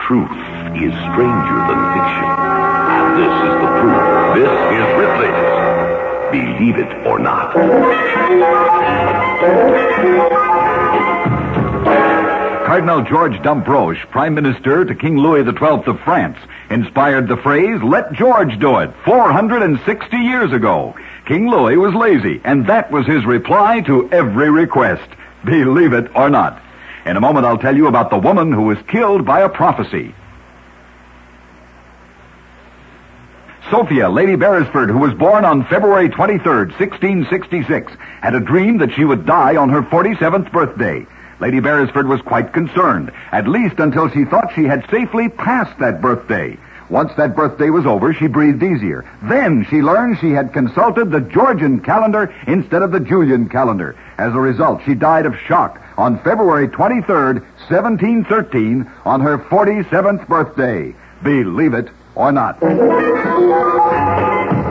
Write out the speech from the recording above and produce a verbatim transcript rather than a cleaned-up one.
truth is stranger than fiction. And this is the proof. This is Ripley's Believe It or Not. Cardinal George d'Ambrosio, Prime Minister to King Louis the Twelfth of France, inspired the phrase, "Let George do it," four hundred sixty years ago. King Louis was lazy, and that was his reply to every request. Believe it or not. In a moment, I'll tell you about the woman who was killed by a prophecy. Sophia, Lady Beresford, who was born on February twenty-third, sixteen sixty-six, had a dream that she would die on her forty-seventh birthday. Lady Beresford was quite concerned, at least until she thought she had safely passed that birthday. Once that birthday was over, she breathed easier. Then she learned she had consulted the Georgian calendar instead of the Julian calendar. As a result, she died of shock on February twenty-third, seventeen thirteen, on her forty-seventh birthday. Believe it or not.